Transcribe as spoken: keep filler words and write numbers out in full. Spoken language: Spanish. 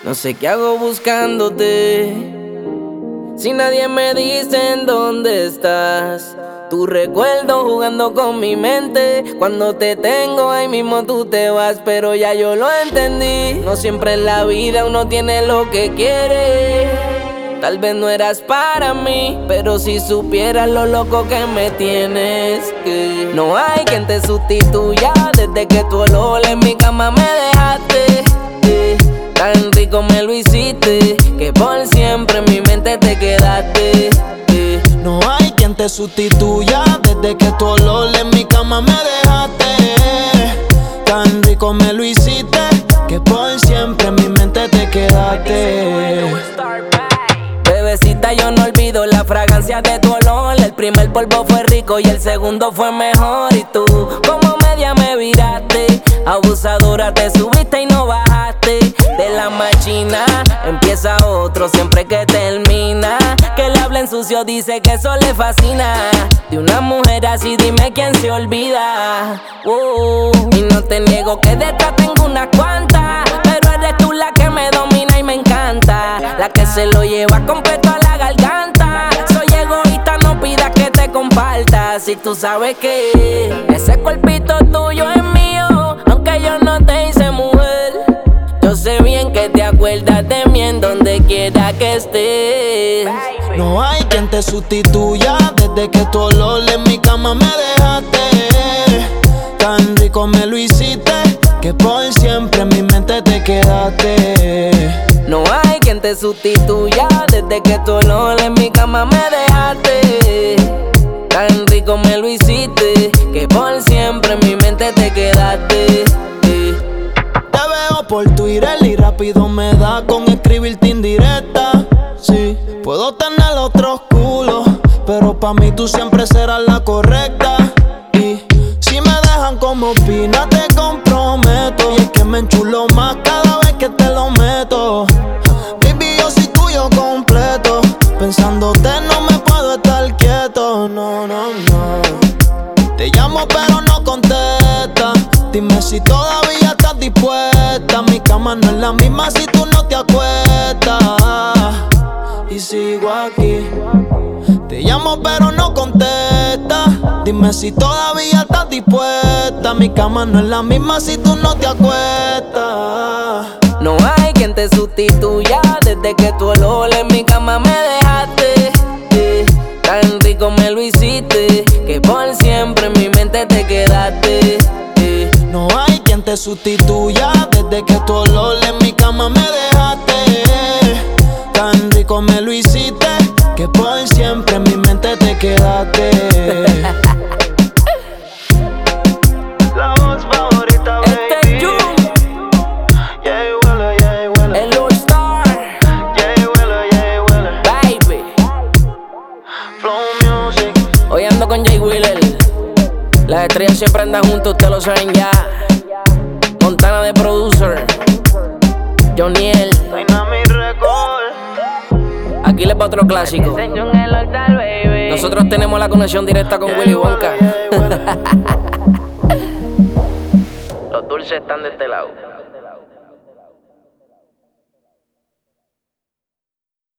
No sé qué hago buscándote, si nadie me dice en dónde estás. Tu recuerdo jugando con mi mente. Cuando te tengo ahí mismo tú te vas, pero ya yo lo entendí. No siempre en la vida uno tiene lo que quiere. Tal vez no eras para mí, pero si supieras lo loco que me tienes, que no hay quien te sustituya. Desde que tu olor en mi cama me dejaste, que tan rico me lo hiciste, que por siempre en mi mente te quedaste, que no hay quien te sustituya. Desde que tu olor en mi cama me dejaste, tan rico me lo hiciste, que por siempre en mi mente te quedaste. Bebecita, yo no olvido la fragancia de tu olor. El primer polvo fue rico y el segundo fue mejor. Y tú, como media me viraste, abusadora te subiste y no bajaste. De la machina empieza otro siempre que termina. Que le hablen sucio dice que eso le fascina. De una mujer así dime quién se olvida. uh, Y no te niego que detrás tengo unas cuantas, pero eres tú la que me domina y me encanta, la que se lo lleva completo a la garganta. Soy egoísta, no pidas que te comparta. Si tú sabes que ese cuerpito tuyo es mío, aunque yo no te hice mujer, yo sé bien que te acuerdas de mí en donde quiera que estés. No hay quien te sustituya. Desde que tu olor en mi cama me dejaste, tan rico me lo hiciste, que por siempre en mi mente te quedaste. No hay quien te sustituya. Desde que tu olor en mi cama me dejaste, tan rico me lo hiciste, que por siempre en mi mente te quedaste. Te veo por Twitter y rápido me da con escribirte indirecta. Sí, puedo tener otros culos, pero pa' mí tú siempre serás la correcta. Y si me dejan como opina te comprometo, y es que me enchulo más cada vez que te lo meto. Baby, yo soy tuyo completo, pensándote no me puedo estar quieto. No, no, no. Te llamo pero no contestas. Dime si todavía estás dispuesta. Mi cama no es la misma si tú no te acuestas. Y sigo aquí. Te llamo pero no contestas. Dime si todavía estás dispuesta. Mi cama no es la misma si tú no te acuestas. No hay quien te sustituya. Desde que tu olor en mi cama me dejaste, eh, tan rico me lo hiciste, que por siempre en mi mente te quedaste. eh. No hay quien te sustituya. Desde que tu olor en mi cama me dejaste, tan rico me lo hiciste, que por siempre en mi mente te quedaste. La voz favorita, baby. Este es Jun, Yeah, huele, yeah, huele. el All Star, Yeah, huele, yeah, huele. baby. Flow Music. Hoy ando con Jay Wheeler. Las estrellas siempre andan juntos, ustedes lo saben ya. Montana de producer, Joniel. Dynamic Record. Aquí les va otro clásico. Nosotros tenemos la conexión directa con Willy Wonka. Los dulces están de este lado.